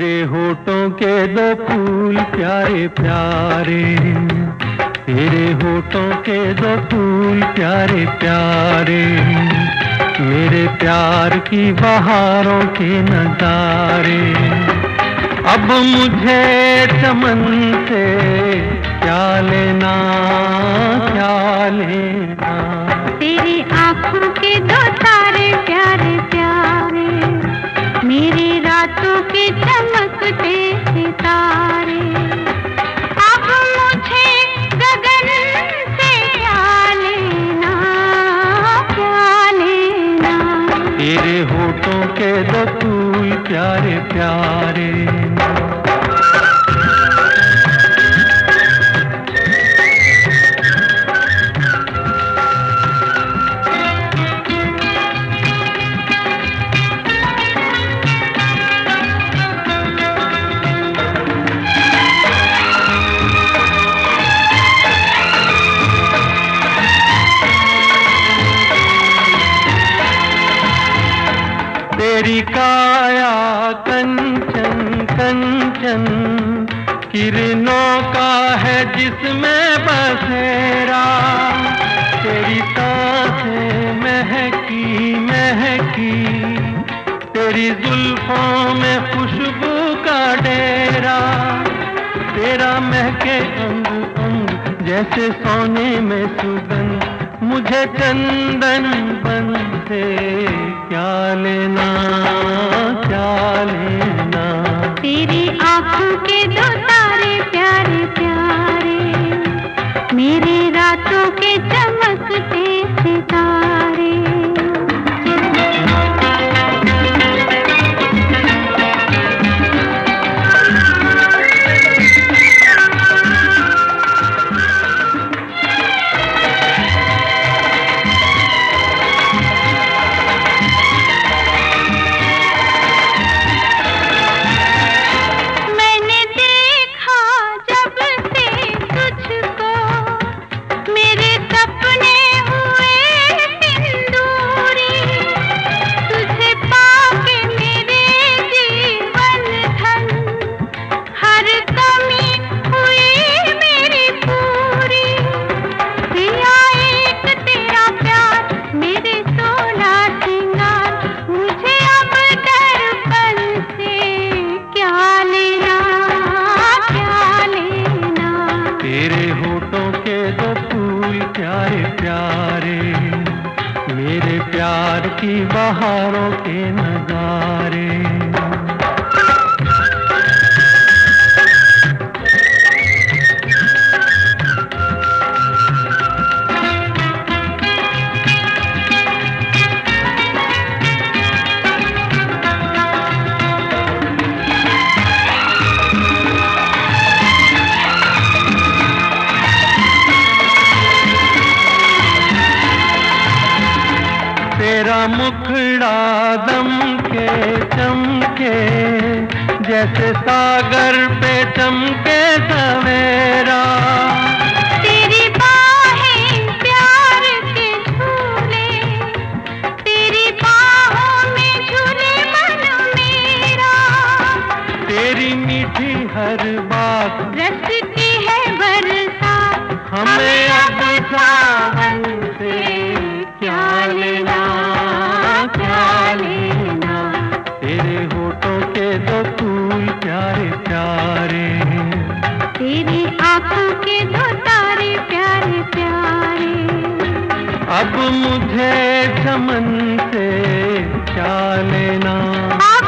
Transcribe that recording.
तेरे होठों के दो फूल प्यारे प्यारे, तेरे होठों के दो फूल प्यारे प्यारे, मेरे प्यार की बहारों के नजारे। अब मुझे चमन से क्या लेना, क्या लेना। तेरी आँखों के दो तारे प्यारे प्यारे, मेरी रातों के चमकते सितारे। अब मुझे गगन से क्या लेना, क्या लेना। तेरे होठों के दो फूल प्यारे प्यारे। तेरी काया कंचन कंचन, किरणों का है जिसमें बसेरा। तेरी सांसें महकी महकी, तेरी जुल्फों में खुशबू का डेरा। तेरा महके अंग अंग जैसे सोने में सुगंध, मुझे चंदन बन से क्या लेना, क्या लेना। तेरी आँखों के दो तारे प्यारे प्यारे, मेरे रातों के चमकते सितारे। तेरे होठों के दो फूल प्यारे प्यारे, मेरे प्यार की बहारों के नजारे। तेरा मुखड़ा दमके चमके, जैसे सागर पे चमके सवेरा। तेरी बाहें प्यार के झूले, तेरी बाहों में झूले मन मेरा। तेरी मीठी हर बात रस की है बरसात, हमें अब सावन से क्या लेना, क्या लेना। तेरे होठों के दो फूल प्यारे प्यारे, तेरी आँखों के दो तारे प्यारे प्यारे। अब मुझे चमन से क्या लेना।